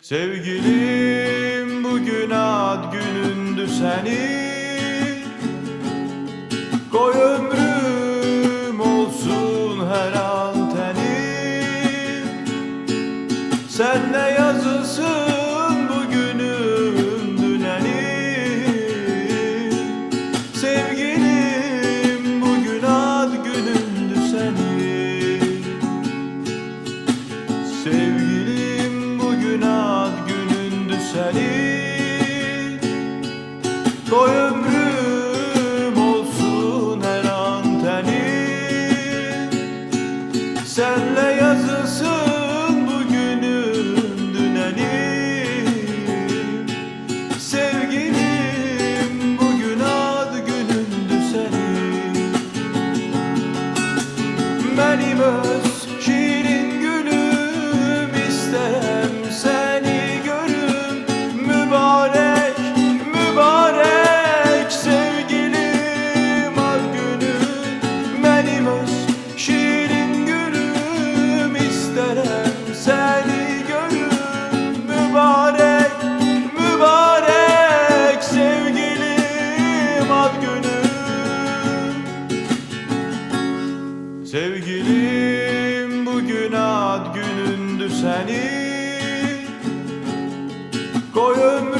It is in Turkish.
Sevgilim, bugün ad günündü senin. Koy ömrüm olsun her an tenin. Sen ne yazılsın bugünün dünenin. Sevgilim, bugün ad günündü senin. Sevgilim, bugün ad günündü senin. Koy ömrüm olsun her an tenin. Senle yazılsın bugünün dünenin. Sevgilim, bugün ad günündü senin. Benim öz şirin gülüm, isterim seni görüm. Mübarek, mübarek sevgilim ad günün. Benim öz şirin gülüm, isterim seni görüm. Mübarek, mübarek sevgilim ad günün. Sevgilim, bugün ad günündü senin. Koy ömrüm